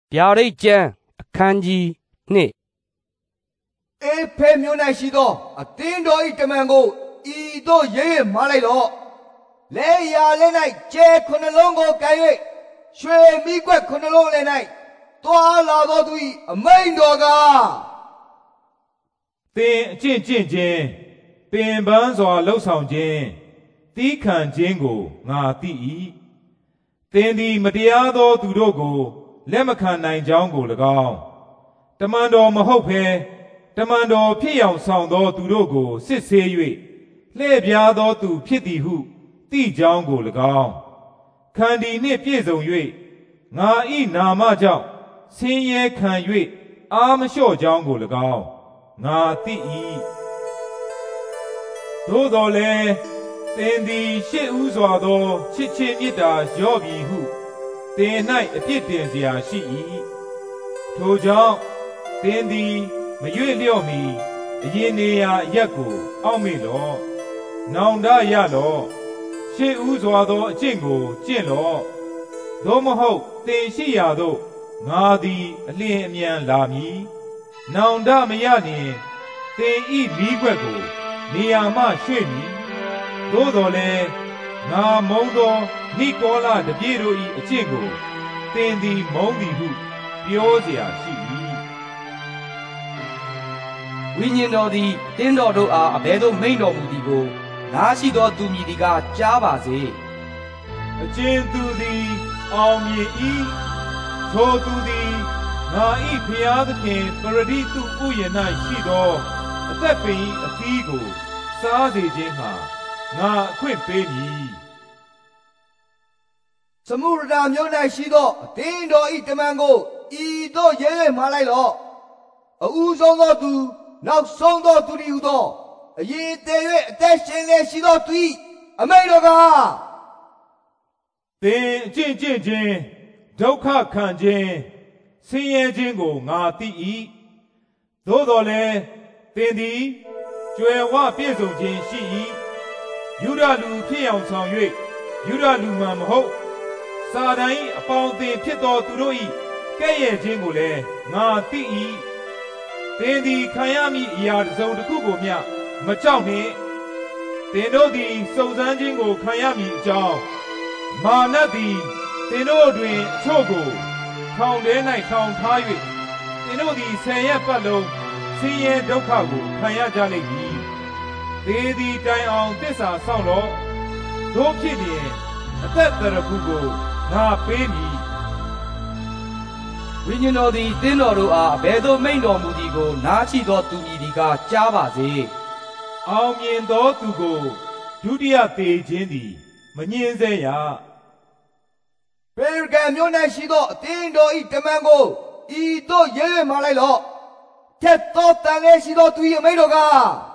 ဗျာဒိတ်ကျမ်းအခန်းကြီး2 အေဖဲမြို့၌ရှိသောအသင်းတော်၏တမန်ကိုဤသို့ရေးမှားလိုက်တော့လဲရာလဲ၌ကျဲခုနှလုံးကိုကန်၍ရွှေမိကွက်ခုနှလုံးလည်း၌သွားလာသောသူ၏အမိန်တော်ကသင်အကျင့်ကျင့်ခြင်းပင်ပန်းစွာလှုပ်ဆောင်ခြင်းသီးခံခြင်းကိုငါသိ၏သင်သည်မတရားသောသူတို့ကိုလက်မခံနိုင်ကြောင်းကို၎င်းတမန်တော်မဟုတ်ဘဲတမန်တော်ဖြစ်ရောက်ဆောင်သောသူတို့ကိုစစ်ဆေး၍လှည့်ပြားသောသူဖြစ်သည်ဟုသိကြောင်းကို၎င်းခန္တီနှင့်ပြည့်စုံ၍ငါ၏နာမကြောင့်ဆင်းရဲခံ၍အာမလျှော့ကြောင်းကို၎င်းငါသိ၏သို့တော်လည်းသင်သည်ရှေ့ဦးစွာသောချစ်ချင်းမေတ္တာရော့ပြီဟုသင်၌အပြစ်တင်เสียရှိ၏ထိုကြောင့်သင်သည်မရွေ့လျော့မီအရင်နေရာအရက်ကိုအောက်မေ့လော့နောင်တရလော့ရှေ့ဦးစွာသောအကျင့်ကိုကျင့်လော့သို့မဟုတ်သင်ရှိရာသို့ငါသည်အလျင်အမြန်လာမည်နောင်တမရလျင်သင်ဤမိခွက်ကိုနေရာမှရွှေ့မည်သို့တော်လည်းငါမုန်းသောနိကောလတပည့်တို့၏အကျင့်ကိုသင်သည်မုန်းသည်ဟုပြောเสียရှိ၏ဝိညာဉ်တော်သည်အသင်းတော်တို့အားအဘယ်သို့မိန့်တော်မူသည်ကိုနားရှိသောသူမည်သည်ကကြားပါစေအကျဉ်သူသည်အောင်မြင်၏ထိုသူသည်ငါ၏ဖျားသခင်ပရဒိတုဥယျာဉ်၌ရှိသောအသက်ပင်၏အသီးကိုစားစေခြင်းဟာငါအခွင့်ပေးမည်စမုရဒာမြို့၌ရှိသောအသင်းတော်၏တမန်ကိုဤသို့ရေးမှားလိုက်လော့အဦးဆုံးသောသူနောက်ဆုံးသောသူသည်ဟုသောအရေးသေး၍အသက်ရှင်လျက်ရှိသောသူ၏အမိန့်တော်ကသင်အကျင့်ကျင့်ခြင်းဒုက္ခခံခြင်းဆင်းရဲခြင်းကိုငါသိ၏သို့တော်လည်းသင်သည်ကြွယ်ဝပြည့်စုံခြင်းရှိ၏ယူဒလူဖြစ်အောင်ဆောင်၍ယူဒလူမှမဟုတ်စာတန်၏အပေါင်းအသင်းဖြစ်သောသူတို့၏ကဲ့ရဲ့ခြင်းကိုလည်းငါသိ၏သင်သည်ခံရမည့်အရာတစ်စုံတစ်ခုကိုမျှမကြောက်နှင့်သင်တို့သည်စုံစမ်းခြင်းကိုခံရမည်အကြောင်းမာနသည်သင်တို့တွင်အချို့ကိုထောင်ထဲ၌ထောင်ထား၍သင်တို့သည်ဆယ်ရက်ပတ်လုံးဆင်းရဲဒုက္ခကိုခံရကြလိမ့်မည်သေသည်တိုင်အောင်သစ္စာဆောင်လော့တို့ဖြစ်လျင်အသက်တရဖူကိုငါပေးမည်ဝိညာဉ်တော်သည်သင်းတော်တို့အားအဘယ်သို့မိန့်တော်မူသည်ကိုနားရှိသောသူမည်သည်ကကြားပါစေအောင်မြင်သောသူကိုဒုတိယသေခြင်းသည်မငြင်းစေရပေရဂံမြို့၌ရှိသောအသင်းတော်၏တမန်ကိုဤသို့ရေးမှားလိုက်လော့ထက်သောတန်လေးရှိသောသူ၏အမိန့်တော်က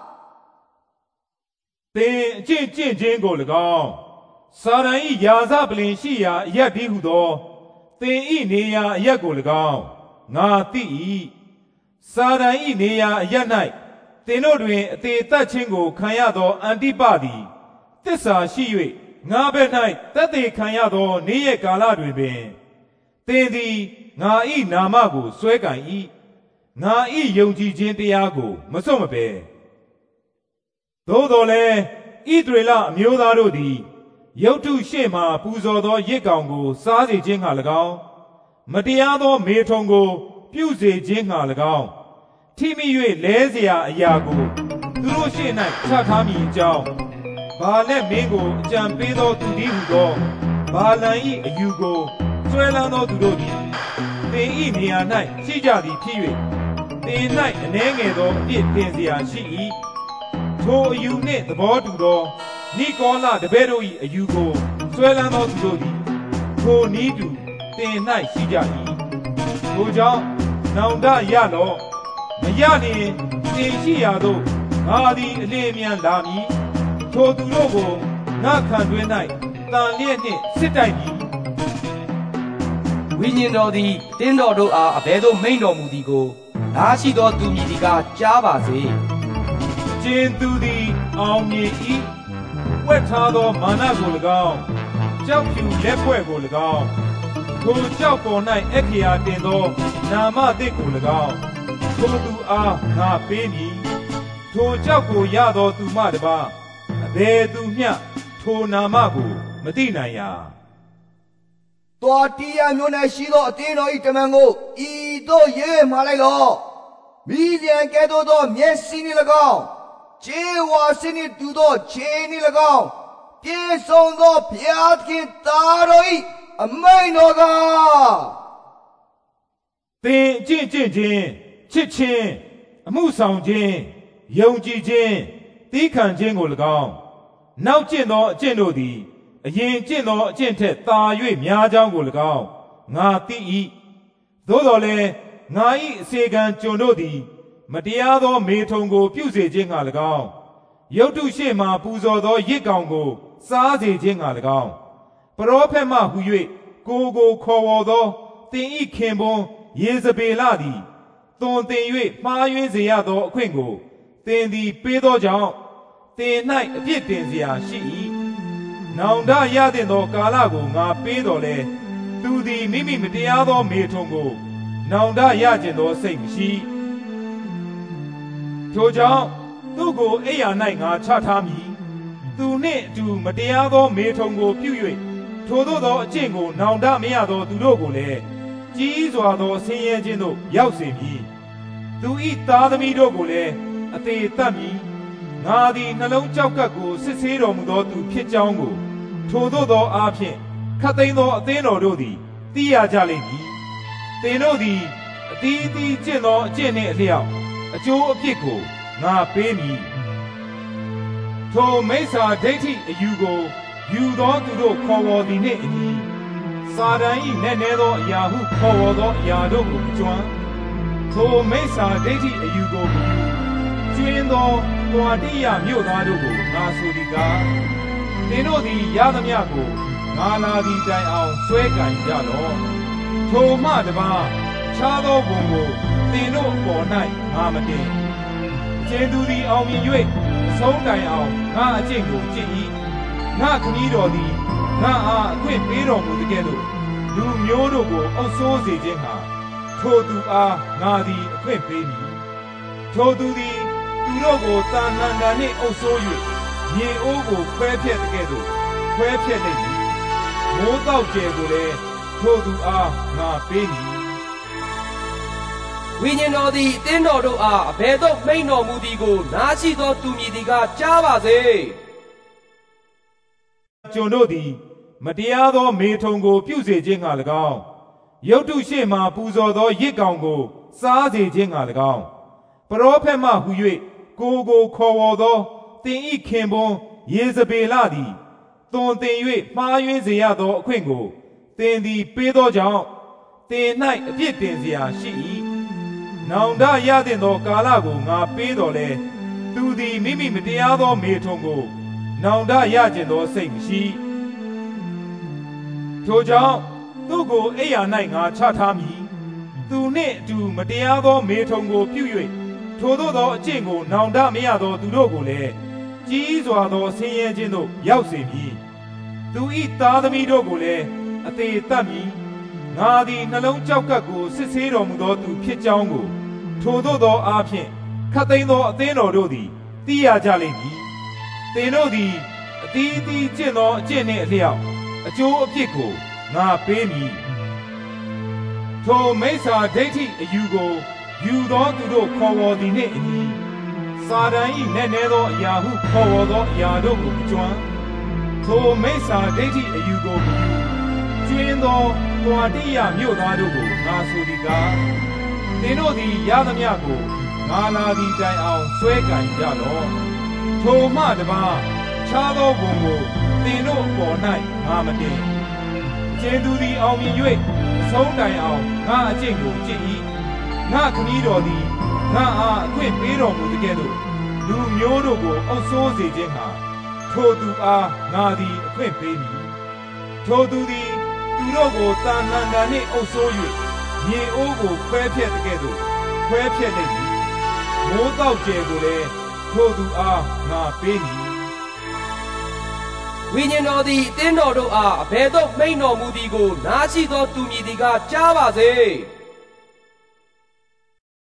သင်အကျင့်ကျင့်ခြင်းကို၎င်းစာတန်၏ယာစပလင်ရှိရာအရက်ဒီဟုသောသင်၏နေရာအရက်ကို၎င်းငါသိ၏စာတန်၏နေရာအရက်၌သင်တို့တွင်အသေးသက်ခြင်းကိုခံရသောအန္တိပသည်သစ္စာရှိ၍ငါဘက်၌သက်သေခံရသောနေ့ရက်ကာလတွင်ပင်သင်သည်ငါ၏နာမကိုစွဲကင်၏ငါ၏ယုံကြည်ခြင်းတရားကိုမစွန့်မပယ်သို့တော်လည်းဣသရေလအမျိုးသားတို့သည်ရုတ်တုရှေ့မှပူဇော်သောရစ်ကောင်ကိုစားစေခြင်းဟာ၎င်းမတရားသောမေထုံကိုပြုစေခြင်းဟာ၎င်းထိမိ၍လဲเสียအရာကိုသူတို့ရှေ့၌ချထားမိအကြောင်းဘာလက်မင်းကိုအကြံပေးသောသူသည်ဟုသောဘာလန်၏အယူကိုဆွဲလန်းသောသူတို့သည်သင်၏နေရာ၌ရှိကြသည်ဖြစ်၍သင်၌အနှဲငယ်သောအပြစ်တင်เสียရှိ၏ထိုအယူနှင့်သဘောတူသောနိကောလတပည့်တို့၏အယူကိုဆွဲလန်းသောသူတို့သည်ထိုနည်းတူသင်၌ရှိကြ၏ထိုကြောင့်နောင်တရလော့မရလျင်သင်ရှိရာသို့ငါသည်အလင်းအမြန်လာမည်ထိုသူတို့ကိုငါခံတွင်၌တန်လျက်နှင့်စစ်တိုက်မည်ဝိညာဉ်တော်သည်သင်းတော်တို့အားအဘယ်သို့မိန့်တော်မူသည်ကိုနားရှိသောသူမည်သည်ကကြားပါစေကျဉ်သူသည်အောင်မြင်၏ဝက်ထားသောမာနကို၎င်းကြောက်ဖြူလက်ဖွဲ့ကို၎င်းထိုကြောက်ပေါ်၌အခရာတင်သောနာမသစ်ကို၎င်းထိုသူအားငါပေးမည်ထိုကြောက်ကိုရသောသူမှတပါအဘယ်သူမျှထိုနာမကိုမသိနိုင်ရာတော်တီးရမျိုး၌ရှိသောအသင်းတော်၏တမန်ကိုဤသို့ရေးမှာလိုက်လော့မိလျံကဲ့သို့သောမျက်စိနှင့်၎င်းခြေဝါစနှင့်တူသောခြေနှင့်၎င်းပြေဆုံးသောဘုရားသခင်သားတော်၏အမိန့်တော်ကသင်အကျင့်ချင်းချစ်ခြင်းအမှုဆောင်ခြင်းယုံကြည်ခြင်းသီးခံခြင်းကို၎င်းနောက်ကျင့်သောအကျင့်တို့သည်အရင်ကျင့်သောအကျင့်ထက်သာ၍များကြောင်းကို၎င်းငါသိ၏သို့တော်လည်းငါ၏အစေခံကျွန်တို့သည်မတရားသောမေထုံကိုပြုစေခြင်းက၎င်းရုတ်တုရှေ့မှပူဇော်သောရစ်ကောင်ကိုစားစေခြင်းက၎င်းပရောဖက်မှဟူ၍ကိုခေါ်ဝေါ်သောသင်၏ခင်ပွန်းယေဇဗေလသည်သွန်သင်၍မှားယွင်းစေရသောအခွင့်ကိုသင်သည်ပေးသောကြောင့်သင်၌အပြစ်တင်เสียရှိ၏နောင်တရသင့်သောကာလကိုငါပေးတော်လဲသူသည်မိမိမတရားသောမေထုံကိုနောင်တရကျင်သောစိတ်မရှိထိုကြောင့်သူ့ကိုအိယာ၌ငါချထားမည်သူနှင့်အတူမတရားသောမေထုံကိုပြု၍ထိုသို့သောအကျင့်ကိုနောင်တမရသောသူတို့ကိုလည်းကြီးစွာသောဆင်းရဲခြင်းသို့ရောက်စေမည်သူ၏သားသမီးတို့ကိုလည်းအသေးသတ်မည်ငါသည်နှလုံးကြောက်ကပ်ကိုစစ်ဆေးတော်မူသောသူဖြစ်ကြောင်းကိုထိုသို့သောအားဖြင့်ခတ်သိမ်းသောအသင်းတော်တို့သည်သိရကြလိမ့်မည်သင်တို့သည်အသီးသီးကျင့်သောအကျင့်နှင့်အလျောက်အကျိုးအပြစ်ကိုငါပေးမည်ထိုမိစ္ဆာဒိဋ္ဌိအယူကိုယူသောသူတို့ခေါ်ဝေါ်သည်နှင့်အညီစာတန်၏နက်နဲသောအရာဟုခေါ်ဝေါ်သောအရာတို့ကိုကျွမ်းထိုမိစ္ဆာဒိဋ္ဌိအယူကိုကျွင်းသောတွာတိယမြို့သားတို့ကိုငါဆိုသည်ကားသင်တို့သည်ရသမျှကိုငါလာသည်တိုင်အောင်ဆွဲကင်ကြလော့ထိုမှတပါးခြားသောဘုံကိုသင်တို့အပေါ်၌ငါမတင်ကျေသူသည်အောင်မြင်၍အဆုံးတိုင်အောင်ငါအကျင့်ကိုကျင့်၏ငါခမည်းတော်သည်ငါအားအခွင့်ပေးတော်မူသကဲ့သို့လူမျိုးတို့ကိုအုပ်ဆိုးစေခြင်းဟာထိုသူအားငါသည်အခွင့်ပေးမည်ထိုသူသည်သူတို့ကိုတာဏန္တာနှင့်အုပ်ဆိုး၍မြေအိုးကိုခွဲဖြက်သကဲ့သို့ခွဲဖြက်လိမ့်မည်မိုးတောက်ကျယ်ကိုလည်းထိုသူအားငါပေးမည်ဝိညာဉ်တော်သည်အသင်းတော်တို့အားအဘယ်သို့မိန့်တော်မူသည်ကိုနားရှိသောသူမည်သည်ကကြားပါစေကျွန်တို့သည်မတရားသောမေထုံကိုပြုစေခြင်းက၎င်းရုတ်တုရှေ့မှပူဇော်သောရစ်ကောင်ကိုစားစေခြင်းက၎င်းပရောဖက်မှဟူ၍ကိုခေါ်ဝေါ်သောသင်၏ခင်ပွန်းယေဇဗေလသည်သွန်သင်၍မှားယွင်းစေရသောအခွင့်ကိုသင်သည်ပေးသောကြောင့်သင်၌အပြစ်တင်เสียရှိ၏နောင်တရသင့်သောကာလကိုငါပေးတော်လဲသူသည်မိမိမတရားသောမေထုံကိုနောင်တရကျင်သောစိတ်မရှိထိုကြောင့်သူ့ကိုအိယာ၌ငါချထားမည်သူနှင့်အတူမတရားသောမေထုံကိုပြု၍ထိုသို့သောအကျင့်ကိုနောင်တမရသောသူတို့ကိုလည်းကြီးစွာသောဆင်းရဲခြင်းသို့ရောက်စေမည်သူ၏သားသမီးတို့ကိုလည်းအသေးသတ်မည်ငါသည်နှလုံးကြောက်ကပ်ကိုစစ်ဆေးတော်မူသောသူဖြစ်ကြောင်းကိုထိုသို့သောအားဖြင့်ခတ်သိမ်းသောအသင်းတော်တို့သည်သိရကြလိမ့်မည်သင်တို့သည်အသီးသီးကျင့်သောအကျင့်နှင့်အလျောက်အကျိုးအပြစ်ကိုငါပေးမည်ထိုမိစ္ဆာဒိဋ္ဌိအယူကိုယူသောသူတို့ခေါ်ဝေါ်သည်နှင့်အညီစာတန်၏နက်နဲသောအရာဟုခေါ်ဝေါ်သောအရာတို့ကိုကျွမ်းထိုမိစ္ဆာဒိဋ္ဌိအယူကိုကျွင်းသောတွာတိယမြို့သားတို့ကိုငါဆိုသည်ကားသင်တို့သည်ရသမျှကိုငါလာသည်တိုင်အောင်ဆွဲကင်ကြလော့ထိုမှတပါးခြားသောဘုံကိုသင်တို့အပေါ်၌ငါမတင်ကျေသူသည်အောင်မြင်၍အဆုံးတိုင်အောင်ငါအကျင့်ကိုကျင့်၏ငါခမည်းတော်သည်ငါအားအခွင့်ပေးတော်မူသကဲ့သို့လူမျိုးတို့ကိုအုပ်ဆိုးစေခြင်းဟာထိုသူအားငါသည်အခွင့်ပေးမည်ထိုသူသည်သူတို့ကိုတာဏန္တာနှင့်အုပ်ဆိုး၍မြေအိုးကိုခွဲဖြက်သကဲ့သို့ခွဲဖြက်လိမ့်မည်မိုးတောက်ကျယ်ကိုလည်းထိုသူအားငါပေးမည်ဝိညာဉ်တော်သည်အသင်းတော်တို့အားအဘယ်သို့မိန့်တော်မူသည်ကိုနားရှိသောသူမည်သည်ကကြားပါစေ